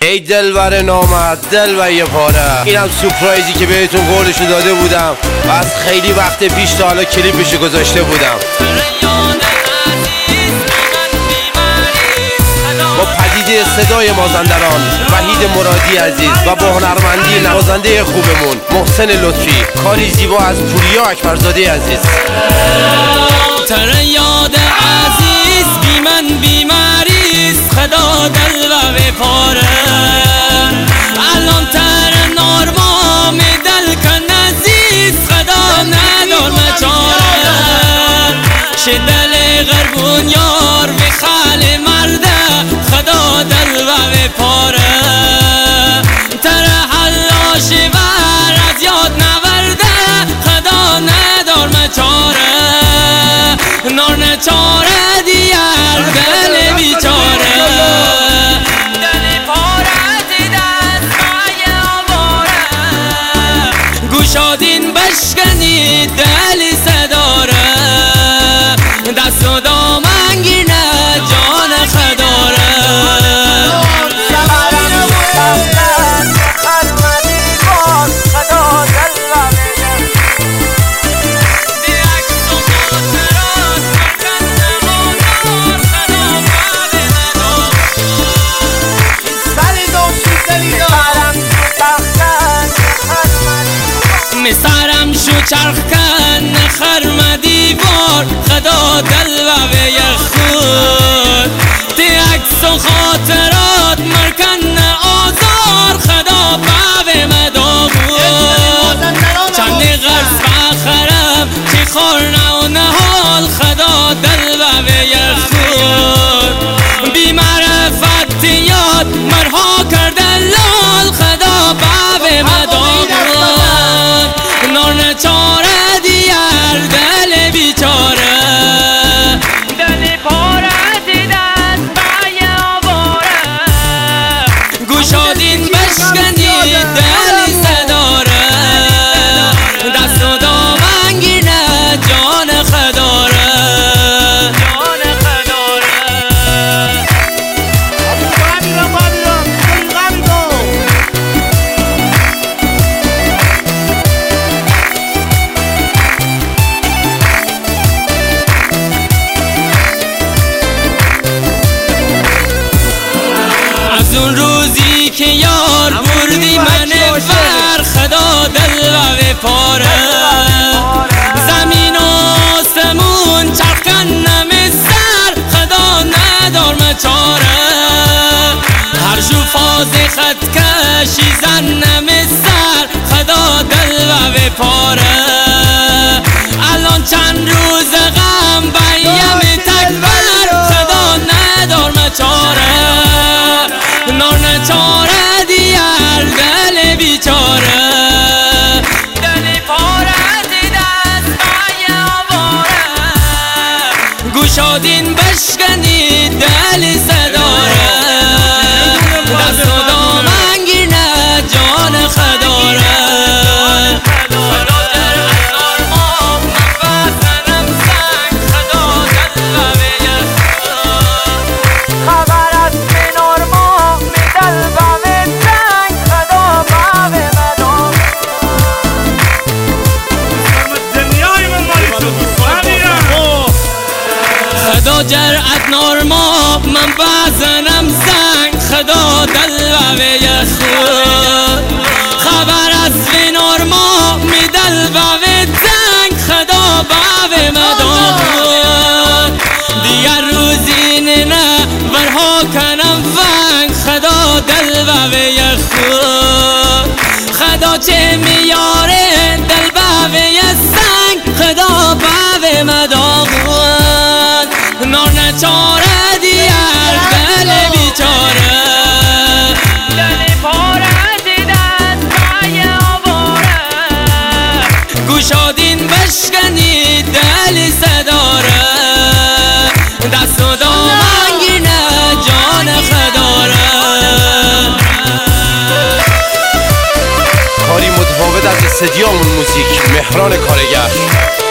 ای دلبر نامرد دل و یه پاره. اینم سورپرایزی که بهتون قولشو داده بودم و از خیلی وقت پیش تا حالا کلیپشو گذاشته بودم. با پدیده صدای مازندران وحید مرادی عزیز و با هنرمندی نوازنده خوبمون محسن لطفی، کاری زیبا از پوریا اکبرزاده عزیز. تر یاد عزیز بی من بیماریست، خدا دل و بپاره. الان تر نارما می دل کن عزیز، خدا ندارم چاره. شه دل غربون یار به خال مرده، خدا دل و بپاره. تر حلاش بر از یاد نورده، خدا ندارم چاره. نار چاره دیار دل بیچاره، دل پاره دست پای آواره. گوشادین بشکنید دلی صداره، دست و دامن گیرنه جان خداره. سرم شو چرخ کن خرم دیوار، خدا دل و به خود. تی عکس و خاطرات مرکن آزار، خدا به مداغود. چند غرص بخرم چی خورنه و نهال، خدا دل و به خود. بی معرفت یاد مرها کرده لال، خدا به مداغود. نار چاره دیار دل بیچاره، دل پاره دست پای آواره. گوشادین بشکنید دل صداره، دست و دامن گیرنه جان خداره. از اون روزی که یار بردی من فر، خدا دل و بپاره. زمین و آسمون چرخنم سر، خدا ندارم چاره. هر جو فاز خط کشی زنم سر، خدا دل و بپاره. الان چند روز غم بیم تکبر، خدا ندارم چاره. نار چاره دیار دل بیچاره، دل پاره دست پای آواره. گوشادین بشکنید دل صداره، دست و دامن گیرنه جان خداره. خدا جرأت نارما من بزنم زنگ، خدا دل و به خود. خبر از وی نارما می دل و به زنگ، خدا به مداد. دیگر روزی نه ورها کنم ونگ، خدا دل و به خود. خدا چه میاره دل به سنگ، خدا به مداد. نار چاره دیار دل بیچاره، دل پاره دست پای آواره. گوشادین بشکنید دل صداره، دست و دامن گیرنه جان خداره. کاری متفاوت از استدیوم موزیک مهران کارگر.